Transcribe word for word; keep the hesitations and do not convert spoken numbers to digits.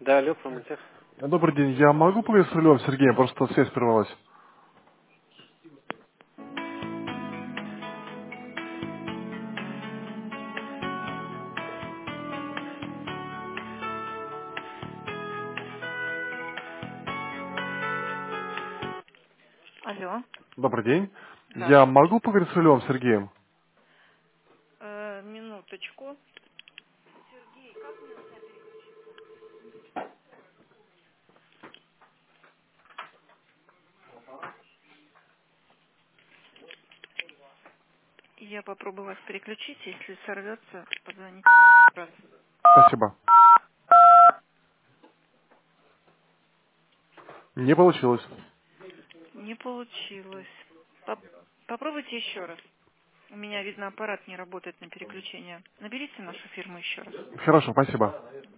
Да, алло, Промтех. Добрый день. Я могу поговорить с рулем Сергеем? Просто связь прервалась. Алло, Добрый день. да. Я могу поговорить с рулем Сергеем? Э, минуточку. Я попробую вас переключить, если сорвется, позвоните раз. Спасибо. Не получилось. Не получилось. Поп- Попробуйте еще раз. У меня, видно, аппарат не работает на переключение. Наберите нашу фирму еще раз. Хорошо, спасибо.